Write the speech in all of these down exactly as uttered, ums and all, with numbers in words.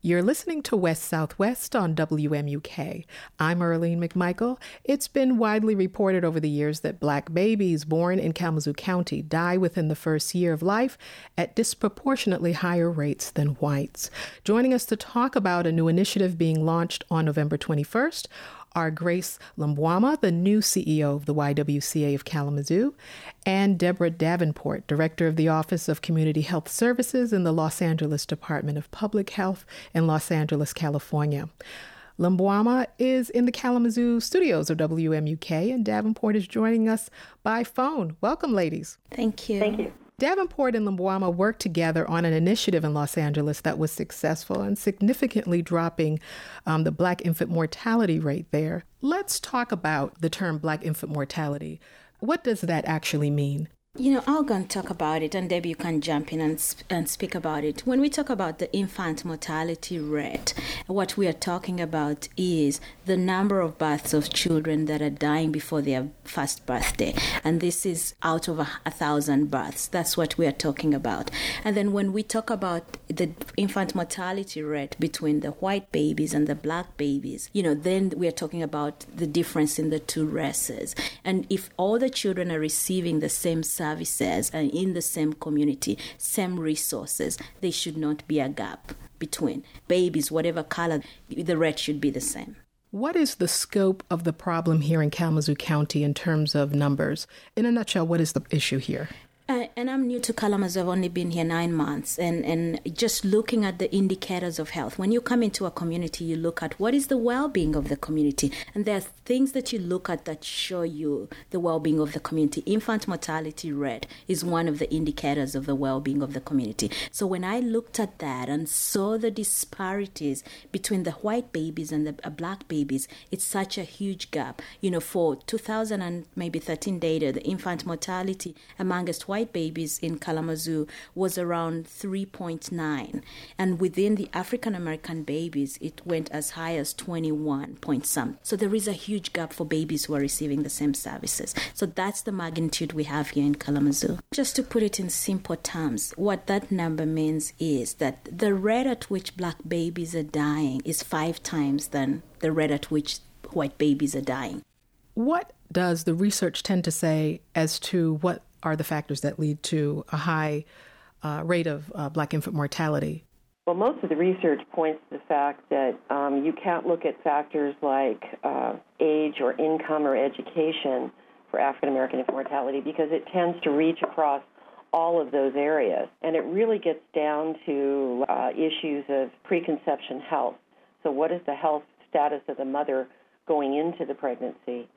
You're listening to West Southwest on W M U K. I'm Earlene McMichael. It's been widely reported over the years that Black babies born in Kalamazoo County die within the first year of life at disproportionately higher rates than whites. Joining us to talk about a new initiative being launched on November twenty-first are Grace Lumbwama, the new C E O of the Y W C A of Kalamazoo, and Deborah Davenport, Director of the Office of Community Health Services in the Los Angeles Department of Public Health in Los Angeles, California. Lumbwama is in the Kalamazoo studios of W M U K, and Davenport is joining us by phone. Welcome, ladies. Thank you. Thank you. Davenport and Lumbwama worked together on an initiative in Los Angeles that was successful and significantly dropping um, the Black infant mortality rate there. Let's talk about the term Black infant mortality. What does that actually mean? You know, I'll go and talk about it, and Debbie, you can jump in and, sp- and speak about it. When we talk about the infant mortality rate, what we are talking about is the number of births of children that are dying before their first birthday. And this is out of a, a thousand births. That's what we are talking about. And then when we talk about the infant mortality rate between the white babies and the Black babies, you know, then we are talking about the difference in the two races. And if all the children are receiving the same services and in the same community, same resources, there should not be a gap between babies, whatever color, the rate should be the same. What is the scope of the problem here in Kalamazoo County in terms of numbers? In a nutshell, what is the issue here? Uh, and I'm new to Kalamazoo. I've only been here nine months. And, and just looking at the indicators of health, when you come into a community, you look at what is the well-being of the community. And there are things that you look at that show you the well-being of the community. Infant mortality rate is one of the indicators of the well-being of the community. So when I looked at that and saw the disparities between the white babies and the uh, Black babies, it's such a huge gap. You know, for two thousand and maybe thirteen data, the infant mortality amongst white white babies in Kalamazoo was around three point nine. And within the African American babies, it went as high as twenty-one point some. So there is a huge gap for babies who are receiving the same services. So that's the magnitude we have here in Kalamazoo. Just to put it in simple terms, what that number means is that the rate at which Black babies are dying is five times than the rate at which white babies are dying. What does the research tend to say as to what are the factors that lead to a high uh, rate of uh, Black infant mortality? Well, most of the research points to the fact that um, you can't look at factors like uh, age or income or education for African American infant mortality because it tends to reach across all of those areas. And it really gets down to uh, issues of preconception health. So what is the health status of the mother going into the pregnancy?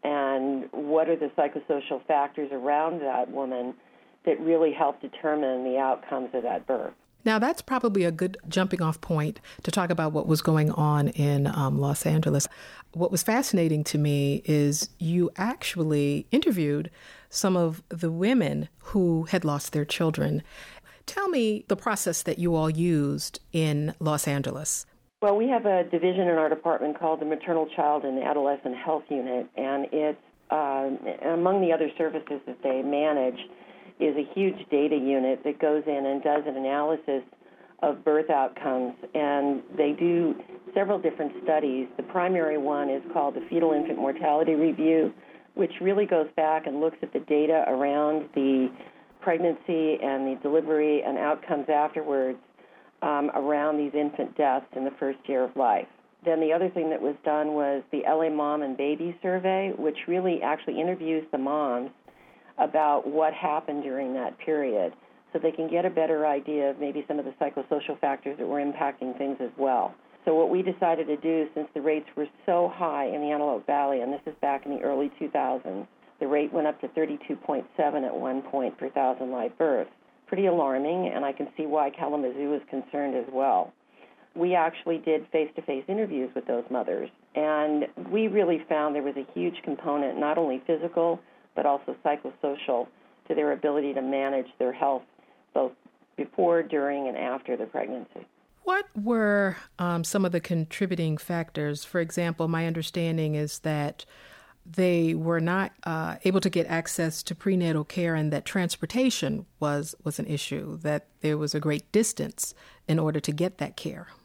And what are the psychosocial factors around that woman that really help determine the outcomes of that birth? Now, that's probably a good jumping off point to talk about what was going on in um, Los Angeles. What was fascinating to me is you actually interviewed some of the women who had lost their children. Tell me the process that you all used in Los Angeles. Well, we have a division in our department called the Maternal Child and Adolescent Health Unit, and it's uh, among the other services that they manage is a huge data unit that goes in and does an analysis of birth outcomes, and they do several different studies. The primary one is called the Fetal Infant Mortality Review, which really goes back and looks at the data around the pregnancy and the delivery and outcomes afterwards Um, around these infant deaths in the first year of life. Then the other thing that was done was the L A Mom and Baby Survey, which really actually interviews the moms about what happened during that period so they can get a better idea of maybe some of the psychosocial factors that were impacting things as well. So what we decided to do, since the rates were so high in the Antelope Valley, and this is back in the early two thousands, the rate went up to thirty-two point seven at one point per thousand live births. Pretty alarming, and I can see why Kalamazoo is concerned as well. We actually did face-to-face interviews with those mothers, and we really found there was a huge component, not only physical, but also psychosocial, to their ability to manage their health both before, during, and after the pregnancy. What were um, some of the contributing factors? For example, my understanding is that they were not uh, able to get access to prenatal care and that transportation was, was an issue, that there was a great distance in order to get that care.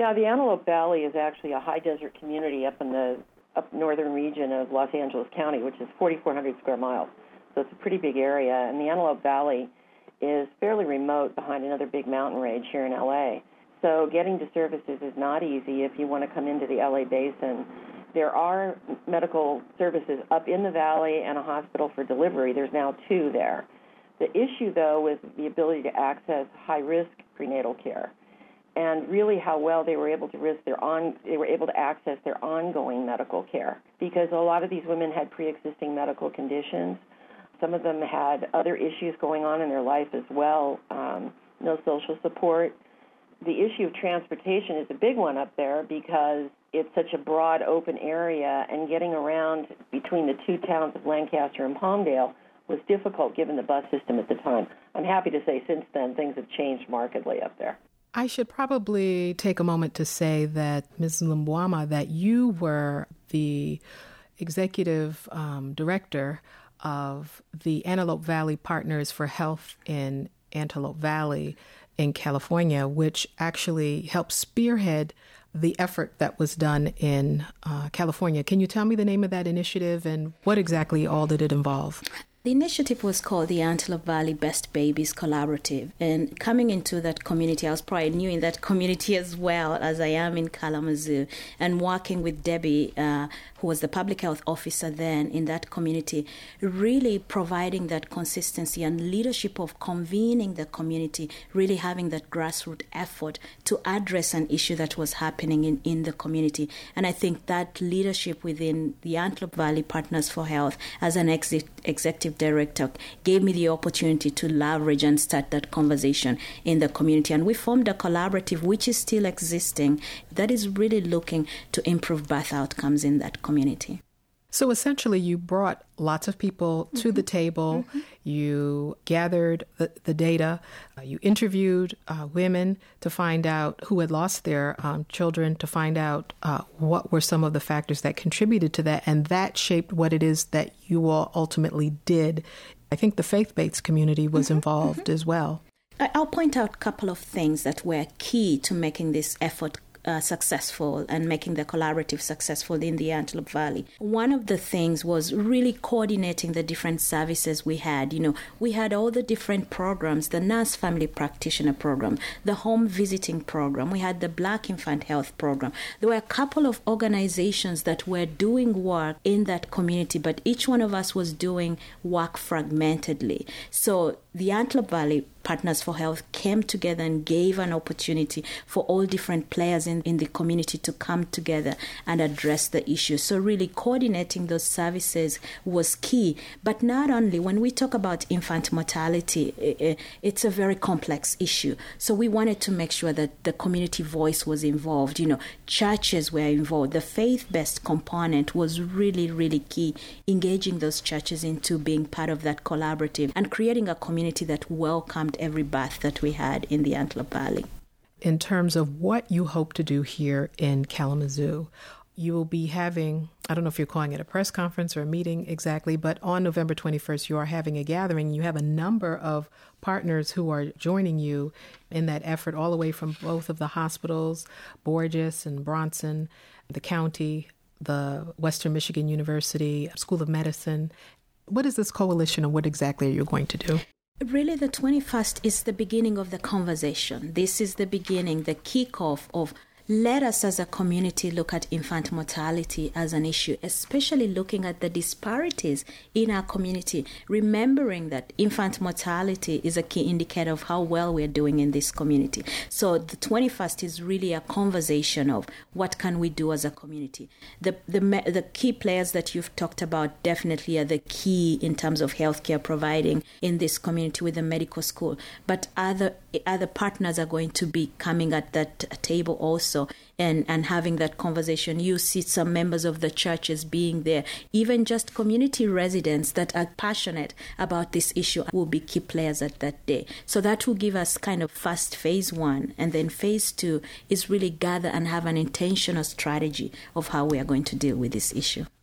Yeah, the Antelope Valley is actually a high desert community up in the up northern region of Los Angeles County, which is forty-four hundred square miles. So it's a pretty big area. And the Antelope Valley is fairly remote behind another big mountain range here in L A. So getting to services is not easy if you want to come into the L A basin. There are medical services up in the valley and a hospital for delivery. There's now two there. The issue, though, was the ability to access high-risk prenatal care, and really how well they were able to risk their on they were able to access their ongoing medical care, because a lot of these women had pre-existing medical conditions. Some of them had other issues going on in their life as well, um, no social support. The issue of transportation is a big one up there because it's such a broad, open area, and getting around between the two towns of Lancaster and Palmdale was difficult given the bus system at the time. I'm happy to say since then things have changed markedly up there. I should probably take a moment to say that, Miz Lumbwama, that you were the executive um, director of the Antelope Valley Partners for Health in Antelope Valley in California, which actually helped spearhead the effort that was done in uh, California. Can you tell me the name of that initiative and what exactly all did it involve? The initiative was called the Antelope Valley Best Babies Collaborative. And coming into that community, I was probably new in that community as well as I am in Kalamazoo. And working with Debbie, uh, who was the public health officer then in that community, really providing that consistency and leadership of convening the community, really having that grassroots effort to address an issue that was happening in, in the community. And I think that leadership within the Antelope Valley Partners for Health as an ex- executive director gave me the opportunity to leverage and start that conversation in the community. And we formed a collaborative which is still existing that is really looking to improve birth outcomes in that community. So essentially you brought lots of people to mm-hmm. the table, mm-hmm. you gathered the, the data, uh, you interviewed uh, women to find out who had lost their um, children, to find out uh, what were some of the factors that contributed to that, and that shaped what it is that you all ultimately did. I think the faith-based community was mm-hmm. involved mm-hmm. as well. I'll point out a couple of things that were key to making this effort Uh, successful and making the collaborative successful in the Antelope Valley. One of the things was really coordinating the different services we had. You know, we had all the different programs, the nurse family practitioner program, the home visiting program, we had the Black Infant Health program. There were a couple of organizations that were doing work in that community, but each one of us was doing work fragmentedly. So the Antelope Valley Partners for Health came together and gave an opportunity for all different players in, in the community to come together and address the issue. So really coordinating those services was key. But not only, when we talk about infant mortality, it's a very complex issue. So we wanted to make sure that the community voice was involved. You know, churches were involved. The faith-based component was really, really key, engaging those churches into being part of that collaborative and creating a community that welcomed every birth that we had in the Antelope Valley. In terms of what you hope to do here in Kalamazoo, you will be having, I don't know if you're calling it a press conference or a meeting exactly, but on November twenty-first, you are having a gathering. You have a number of partners who are joining you in that effort, all the way from both of the hospitals, Borgess and Bronson, the county, the Western Michigan University School of Medicine. What is this coalition and what exactly are you going to do? Really, the twenty-first is the beginning of the conversation. This is the beginning, the kickoff of let us as a community look at infant mortality as an issue, especially looking at the disparities in our community, remembering that infant mortality is a key indicator of how well we're doing in this community. So the twenty-first is really a conversation of what can we do as a community. The, the, the key players that you've talked about definitely are the key in terms of healthcare providing in this community with the medical school, but other, other partners are going to be coming at that table also. And, and having that conversation. You see some members of the churches being there, even just community residents that are passionate about this issue will be key players at that day. So that will give us kind of first phase one, and then phase two is really gather and have an intentional strategy of how we are going to deal with this issue.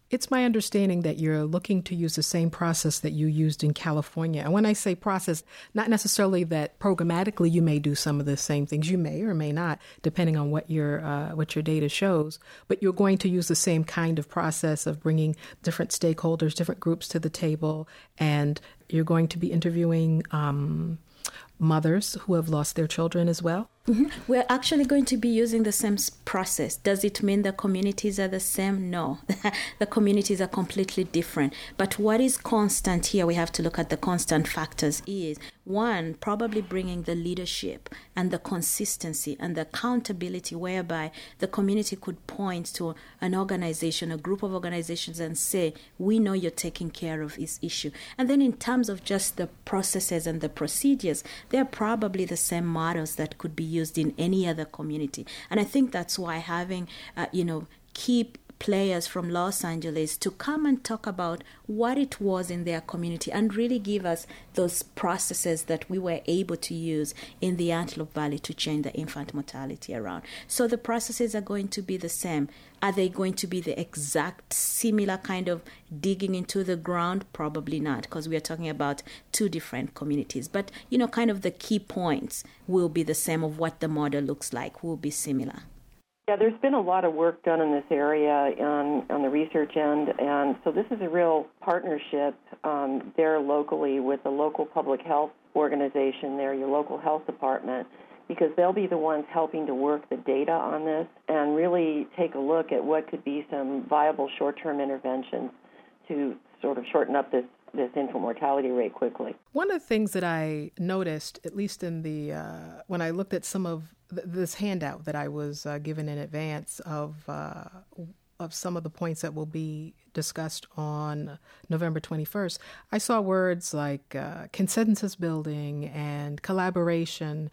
It's my understanding that you're looking to use the same process that you used in California. And when I say process, not necessarily that programmatically you may do some of the same things. You may or may not, depending on what your uh, what your data shows. But you're going to use the same kind of process of bringing different stakeholders, different groups to the table, and you're going to be interviewing um, mothers who have lost their children as well. Mm-hmm. We're actually going to be using the same process. Does it mean the communities are the same? No. The communities are completely different. But what is constant here, we have to look at the constant factors, is one, probably bringing the leadership and the consistency and the accountability whereby the community could point to an organization, a group of organizations, and say, we know you're taking care of this issue. And then in terms of just the processes and the procedures, they're probably the same models that could be used in any other community. And I think that's why having, uh, you know, key players from Los Angeles to come and talk about what it was in their community and really give us those processes that we were able to use in the Antelope Valley to change the infant mortality around. So the processes are going to be the same. Are they going to be the exact similar kind of digging into the ground? Probably not, because we are talking about two different communities. But, you know, kind of the key points will be the same of what the model looks like, will be similar. Yeah, there's been a lot of work done in this area on, on the research end, and so this is a real partnership um, there locally with the local public health organization there, your local health department, because they'll be the ones helping to work the data on this and really take a look at what could be some viable short-term interventions to sort of shorten up this this infant mortality rate quickly. One of the things that I noticed, at least in the uh, when I looked at some of th- this handout that I was uh, given in advance of uh, of some of the points that will be discussed on November twenty-first, I saw words like uh, consensus building and collaboration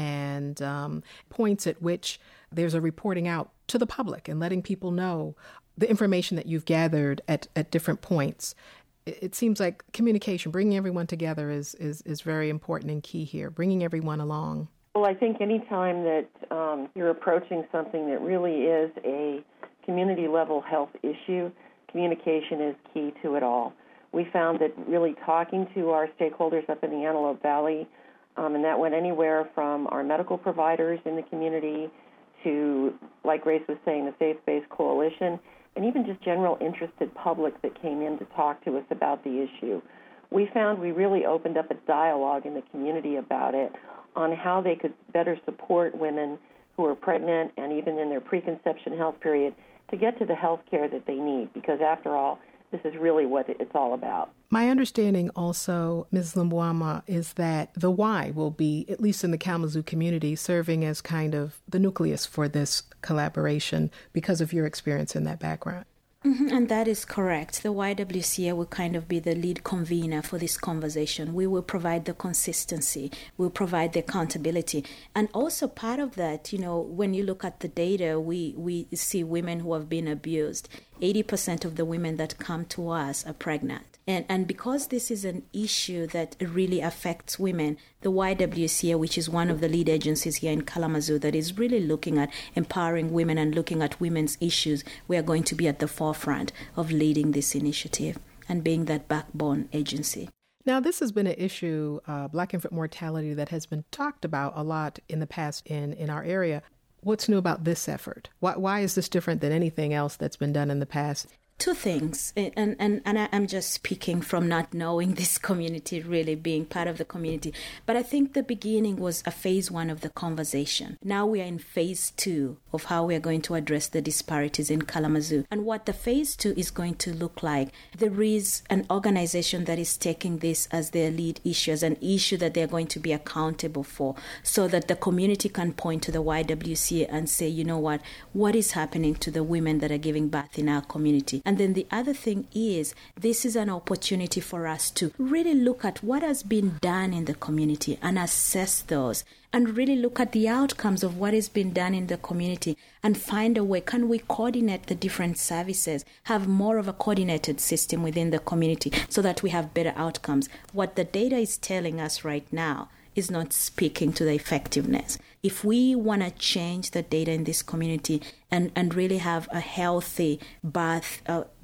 and um, points at which there's a reporting out to the public and letting people know the information that you've gathered at, at different points. It seems like communication, bringing everyone together is, is, is very important and key here, bringing everyone along. Well, I think any time that um, you're approaching something that really is a community-level health issue, communication is key to it all. We found that really talking to our stakeholders up in the Antelope Valley, um, and that went anywhere from our medical providers in the community to, like Grace was saying, the faith-based coalition, and even just general interested public that came in to talk to us about the issue. We found we really opened up a dialogue in the community about it on how they could better support women who are pregnant and even in their preconception health period to get to the health care that they need, because after all, this is really what it's all about. My understanding also, Miz Lumbwama, is that the Y will be, at least in the Kalamazoo community, serving as kind of the nucleus for this collaboration because of your experience in that background. Mm-hmm, and that is correct. The Y W C A will kind of be the lead convener for this conversation. We will provide the consistency. We'll provide the accountability. And also part of that, you know, when you look at the data, we, we see women who have been abused. eighty percent of the women that come to us are pregnant. And and because this is an issue that really affects women, the Y W C A, which is one of the lead agencies here in Kalamazoo that is really looking at empowering women and looking at women's issues, we are going to be at the forefront of leading this initiative and being that backbone agency. Now, this has been an issue, uh, Black infant mortality, that has been talked about a lot in the past in, in our area. What's new about this effort? Why, why is this different than anything else that's been done in the past? Two things, and, and, and I'm just speaking from not knowing this community, really being part of the community. But I think the beginning was a phase one of the conversation. Now we are in phase two of how we are going to address the disparities in Kalamazoo. And what the phase two is going to look like, there is an organization that is taking this as their lead issue, as an issue that they're going to be accountable for, so that the community can point to the Y W C A and say, you know what, what is happening to the women that are giving birth in our community? And then the other thing is, this is an opportunity for us to really look at what has been done in the community and assess those, and really look at the outcomes of what has been done in the community and find a way, can we coordinate the different services, have more of a coordinated system within the community so that we have better outcomes. What the data is telling us right now is not speaking to the effectiveness. If we want to change the data in this community and, and really have a healthy birth, uh,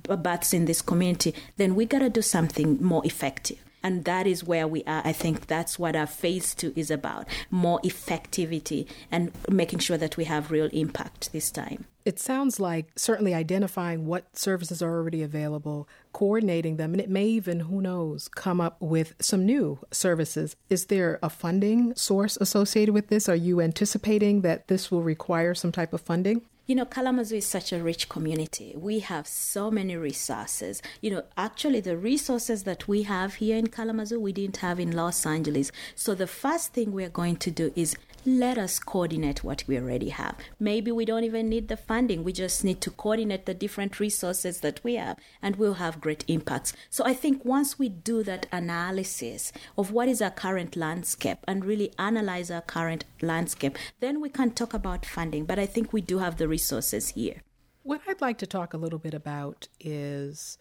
births in this community, then we got to do something more effective. And that is where we are. I think that's what our phase two is about, more effectivity and making sure that we have real impact this time. It sounds like certainly identifying what services are already available, coordinating them, and it may even, who knows, come up with some new services. Is there a funding source associated with this? Are you anticipating that this will require some type of funding? You know, Kalamazoo is such a rich community. We have so many resources. You know, actually the resources that we have here in Kalamazoo, we didn't have in Los Angeles. So the first thing we're going to do is let us coordinate what we already have. Maybe we don't even need the funding. We just need to coordinate the different resources that we have, and we'll have great impacts. So I think once we do that analysis of what is our current landscape and really analyze our current landscape, then we can talk about funding. But I think we do have the resources here. What I'd like to talk a little bit about is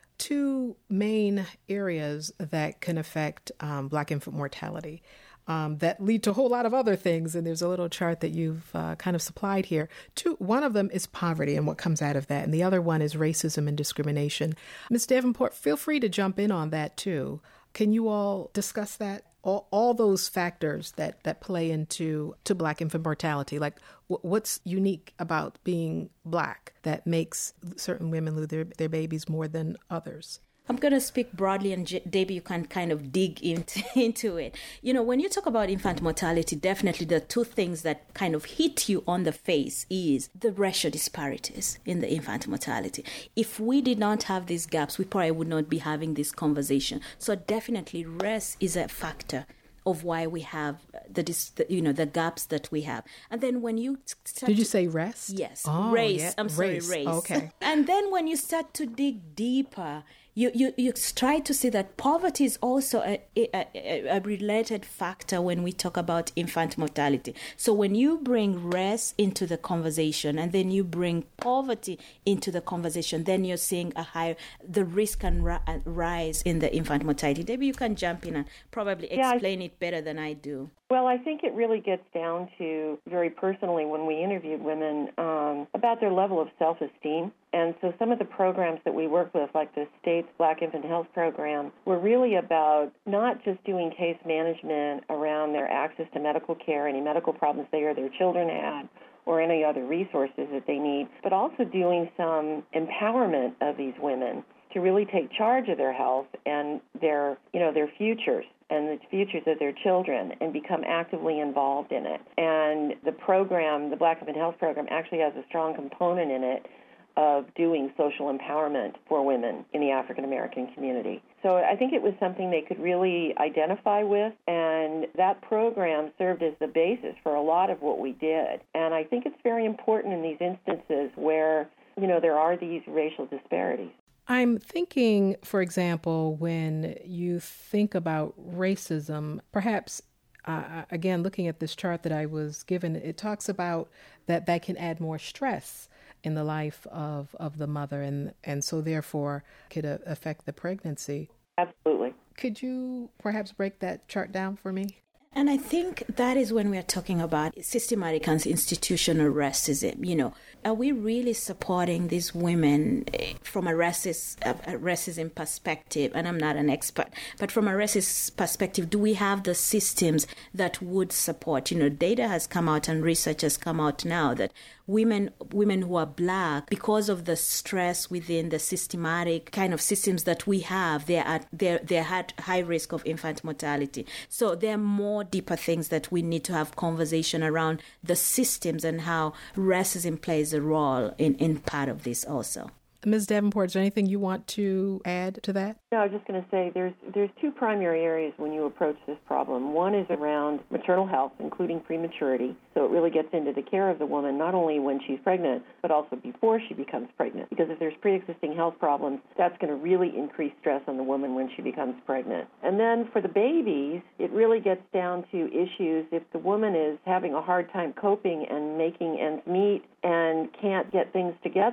two main areas that can affect um, Black infant mortality. Um, that lead to a whole lot of other things. And there's a little chart that you've uh, kind of supplied here. Two, one of them is poverty and what comes out of that. And the other one is racism and discrimination. Miz Davenport, feel free to jump in on that too. Can you all discuss that? All, all those factors that, that play into to Black infant mortality, like w- what's unique about being Black that makes certain women lose their, their babies more than others? I'm going to speak broadly, and J- Debbie, you can kind of dig into, into it. You know, when you talk about infant mortality, definitely the two things that kind of hit you on the face is the racial disparities in the infant mortality. If we did not have these gaps, we probably would not be having this conversation. So definitely race is a factor of why we have the, the you know the gaps that we have. And then when you start did you to, say rest? Yes, oh, race. Yeah. I'm race. sorry, race. Okay. And then when you start to dig deeper, you you you try to see that poverty is also a, a, a related factor when we talk about infant mortality. So when you bring race into the conversation and then you bring poverty into the conversation, then you're seeing a higher the risk can ri- rise in the infant mortality. Maybe you can jump in and probably yeah, explain I- it better than I do. Well, I think it really gets down to, very personally, when we interviewed women, um, about their level of self-esteem. And so some of the programs that we work with, like the state's Black Infant Health Program, were really about not just doing case management around their access to medical care, any medical problems they or their children had, or any other resources that they need, but also doing some empowerment of these women to really take charge of their health and their, you know, their futures and the futures of their children and become actively involved in it. And the program, the Black Infant Health Program, actually has a strong component in it of doing social empowerment for women in the African American community. So I think it was something they could really identify with, and that program served as the basis for a lot of what we did. And I think it's very important in these instances where, you know, there are these racial disparities. I'm thinking, for example, when you think about racism, perhaps, uh, again, looking at this chart that I was given, it talks about that that can add more stress in the life of, of the mother, and, and so therefore could uh, affect the pregnancy. Absolutely. Could you perhaps break that chart down for me? And I think that is when we are talking about systematic and institutional racism. You know, are we really supporting these women from a racist, a racism perspective? And I'm not an expert, but from a racist perspective, do we have the systems that would support? You know, data has come out and research has come out now that women women who are Black, because of the stress within the systematic kind of systems that we have, they're at they're they're at high risk of infant mortality. So there are more deeper things that we need to have conversation around the systems and how racism plays a role in, in part of this also. Miz Davenport, is there anything you want to add to that? No, I was just going to say there's there's two primary areas when you approach this problem. One is around maternal health, including prematurity. So it really gets into the care of the woman, not only when she's pregnant, but also before she becomes pregnant. Because if there's pre-existing health problems, that's going to really increase stress on the woman when she becomes pregnant. And then for the babies, it really gets down to issues if the woman is having a hard time coping and making ends meet and can't get things together,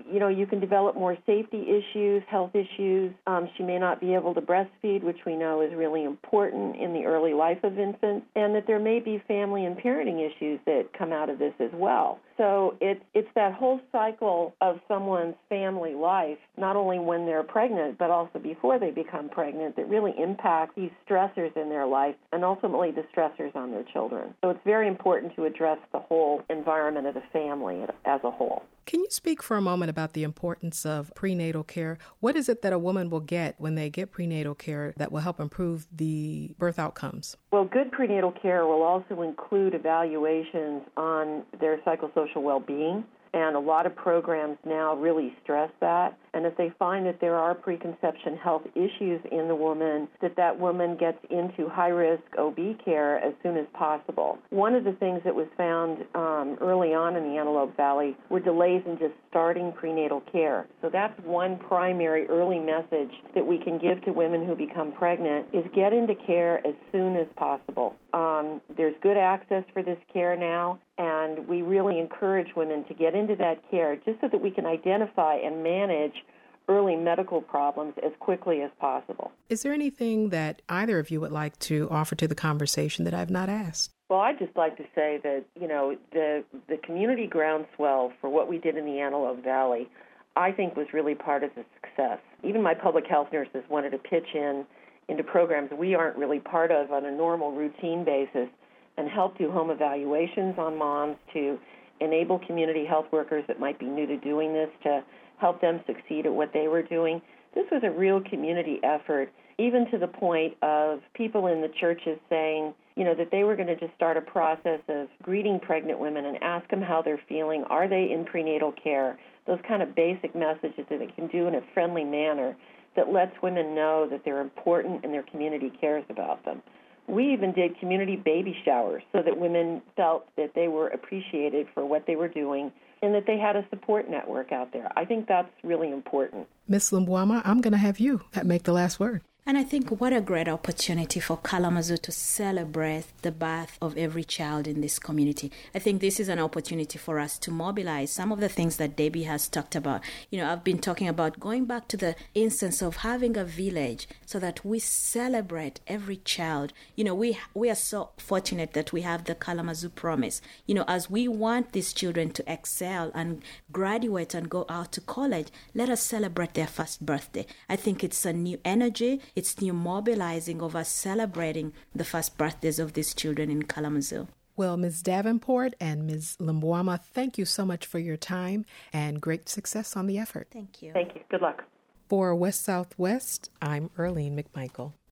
you know, you can develop more safety issues, health issues. Um, she may not be able to breastfeed, which we know is really important in the early life of infants, and that there may be family and parenting issues that come out of this as well. So it, it's that whole cycle of someone's family life, not only when they're pregnant, but also before they become pregnant, that really impact these stressors in their life and ultimately the stressors on their children. So it's very important to address the whole environment of the family as a whole. Can you speak for a moment about the importance of prenatal care? What is it that a woman will get when they get prenatal care that will help improve the birth outcomes? Well, good prenatal care will also include evaluations on their psychosocial well-being, and a lot of programs now really stress that. And if they find that there are preconception health issues in the woman, that that woman gets into high-risk O B care as soon as possible. One of the things that was found um, early on in the Antelope Valley were delays in just starting prenatal care. So that's one primary early message that we can give to women who become pregnant is get into care as soon as possible. Um, there's good access for this care now, and we really encourage women to get into that care just so that we can identify and manage early medical problems as quickly as possible. Is there anything that either of you would like to offer to the conversation that I've not asked? Well, I'd just like to say that, you know, the the community groundswell for what we did in the Antelope Valley, I think was really part of the success. Even my public health nurses wanted to pitch in into programs we aren't really part of on a normal routine basis and help do home evaluations on moms, to enable community health workers that might be new to doing this to help them succeed at what they were doing. This was a real community effort, even to the point of people in the churches saying, you know, that they were going to just start a process of greeting pregnant women and ask them how they're feeling. Are they in prenatal care? Those kind of basic messages that they can do in a friendly manner that lets women know that they're important and their community cares about them. We even did community baby showers so that women felt that they were appreciated for what they were doing and that they had a support network out there. I think that's really important. Miz Lumbwama, I'm going to have you make the last word. And I think what a great opportunity for Kalamazoo to celebrate the birth of every child in this community. I think this is an opportunity for us to mobilize some of the things that Debbie has talked about. You know, I've been talking about going back to the instance of having a village so that we celebrate every child. You know, we we are so fortunate that we have the Kalamazoo Promise. You know, as we want these children to excel and graduate and go out to college, let us celebrate their first birthday. I think it's a new energy. It's new mobilizing of us celebrating the first birthdays of these children in Kalamazoo. Well, Miz Davenport and Miz Lumbwama, thank you so much for your time and great success on the effort. Thank you. Thank you. Good luck. For West Southwest, I'm Earlene McMichael.